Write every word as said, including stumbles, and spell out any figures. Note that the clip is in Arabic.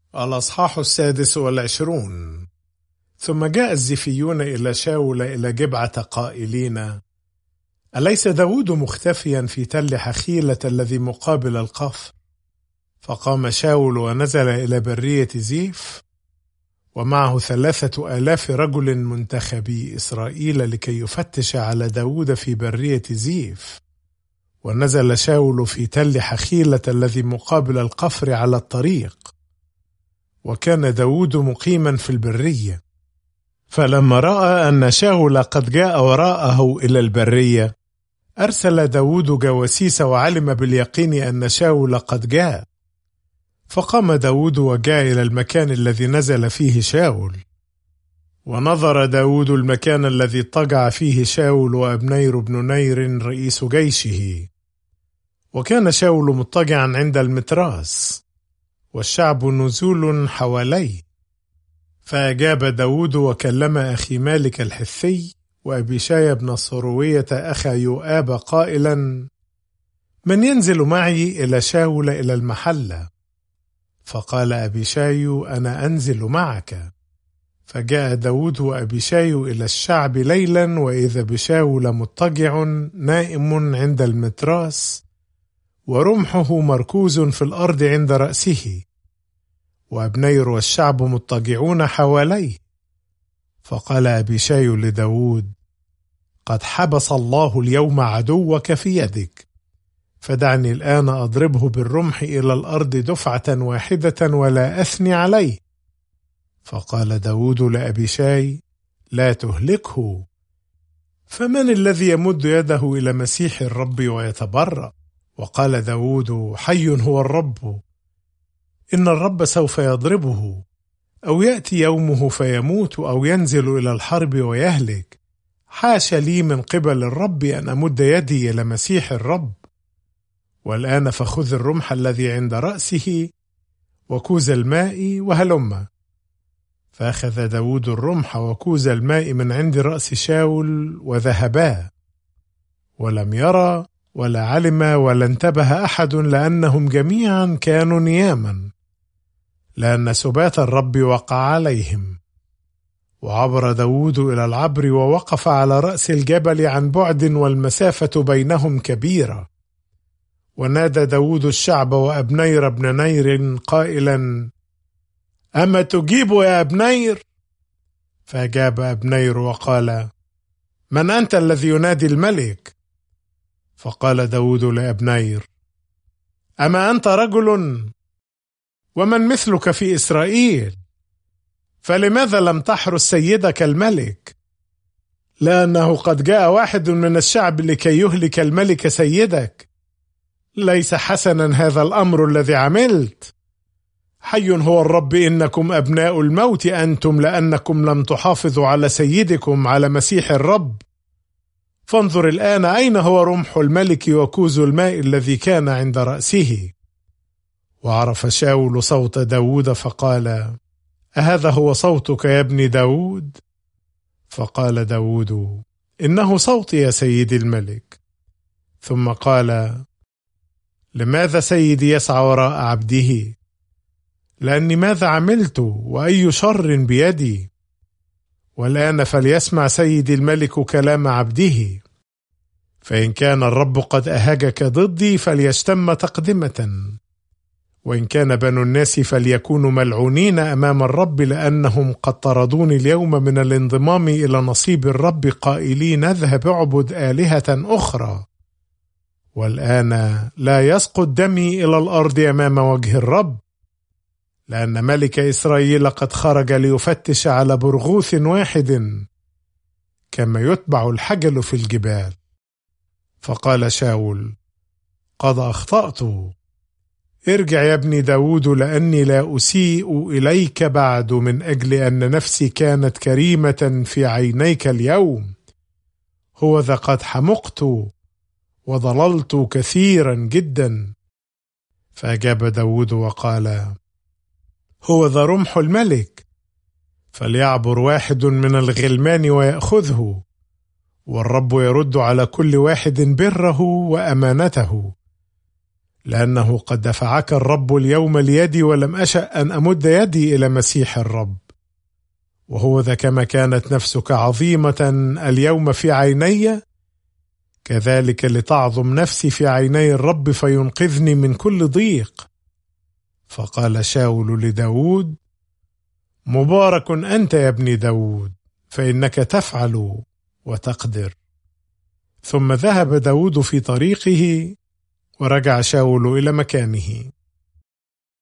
الأصحاح السادس والعشرون. ثم جاء الزيفيون إلى شاول إلى جبعة قائلين: أليس داود مختفيا في تل حخيلة الذي مقابل القفر؟ فقام شاول ونزل إلى برية زيف، ومعه ثلاثة آلاف رجل منتخبي إسرائيل لكي يفتش على داود في برية زيف. ونزل شاول في تل حخيلة الذي مقابل القفر على الطريق، وكان داود مقيما في البرية. فلما رأى أن شاول قد جاء وراءه إلى البرية، أرسل داود جواسيس وعلم باليقين أن شاول قد جاء. فقام داود وجاء إلى المكان الذي نزل فيه شاول. ونظر داود المكان الذي اضطجع فيه شاول وأبنير بن نير رئيس جيشه، وكان شاول مضطجعا عند المتراس، والشعب نزول حواليه. فأجاب داود وكلم أخي مالك الحثي وأبيشاي بن صروية أخا يؤاب قائلا: من ينزل معي إلى شاول إلى المحلة؟ فقال أبيشاي: أنا أنزل معك. فجاء داود وأبيشاي إلى الشعب ليلا، وإذا بشاول مضطجع نائم عند المتراس، ورمحه مركوز في الأرض عند رأسه، وأبنير والشعب مضطجعون حواليه. فقال أبيشاي لداود: قد حبس الله اليوم عدوك في يدك، فدعني الآن أضربه بالرمح إلى الأرض دفعة واحدة ولا أثني عليه. فقال داود لأبيشاي: لا تهلكه، فمن الذي يمد يده إلى مسيح الرب ويتبرأ؟ وقال داود: حي هو الرب، إن الرب سوف يضربه، أو يأتي يومه فيموت، أو ينزل إلى الحرب ويهلك. حاش لي من قبل الرب أن أمد يدي إلى مسيح الرب. والآن فخذ الرمح الذي عند رأسه وكوز الماء وهلم. فأخذ داود الرمح وكوز الماء من عند رأس شاول وذهبا، ولم يرى ولا علم ولا انتبه أحد، لأنهم جميعا كانوا نياما، لأن سبات الرب وقع عليهم. وعبر داود إلى العبر ووقف على رأس الجبل عن بعد، والمسافة بينهم كبيرة. ونادى داود الشعب وأبنير بن نير قائلا: أما تجيب يا أبنير؟ فأجاب أبنير وقال: من أنت الذي ينادي الملك؟ فقال داود لأبنير: أما أنت رجل؟ ومن مثلك في إسرائيل؟ فلماذا لم تحرس سيدك الملك؟ لأنه قد جاء واحد من الشعب لكي يهلك الملك سيدك. ليس حسنا هذا الأمر الذي عملت. حي هو الرب، إنكم أبناء الموت أنتم، لأنكم لم تحافظوا على سيدكم على مسيح الرب. فانظر الآن أين هو رمح الملك وكوز الماء الذي كان عند رأسه. وعرف شاول صوت داود فقال: أهذا هو صوتك يا ابن داود؟ فقال داود: إنه صوتي يا سيدي الملك. ثم قال: لماذا سيدي يسعى وراء عبده؟ لأني ماذا عملت وأي شر بيدي؟ والآن فليسمع سيدي الملك كلام عبده. فإن كان الرب قد أهاجك ضدي فليشتم تقدمة، وإن كان بنو الناس فليكونوا ملعونين أمام الرب، لأنهم قد طردوني اليوم من الانضمام إلى نصيب الرب قائلين: اذهب اعبد آلهة أخرى. والآن لا يسقط دمي إلى الأرض أمام وجه الرب، لأن ملك إسرائيل قد خرج ليفتش على برغوث واحد، كما يتبع الحجل في الجبال. فقال شاول: قد أخطأت. ارجع يا ابن داود، لأني لا أسيء إليك بعد، من أجل أن نفسي كانت كريمة في عينيك اليوم. هو ذا قد حمقت وضللت كثيرا جدا. فأجاب داود وقال: هو ذا رمح الملك، فليعبر واحد من الغلمان ويأخذه، والرب يرد على كل واحد بره وأمانته. لأنه قد دفعك الرب اليوم ليدي، ولم أشأ أن أمد يدي إلى مسيح الرب. وهو ذا كما كانت نفسك عظيمة اليوم في عيني، كذلك لتعظم نفسي في عيني الرب فينقذني من كل ضيق. فقال شاول لداود: مبارك أنت يا ابن داود، فإنك تفعل وتقدر. ثم ذهب داود في طريقه، ورجع شاول إلى مكانه.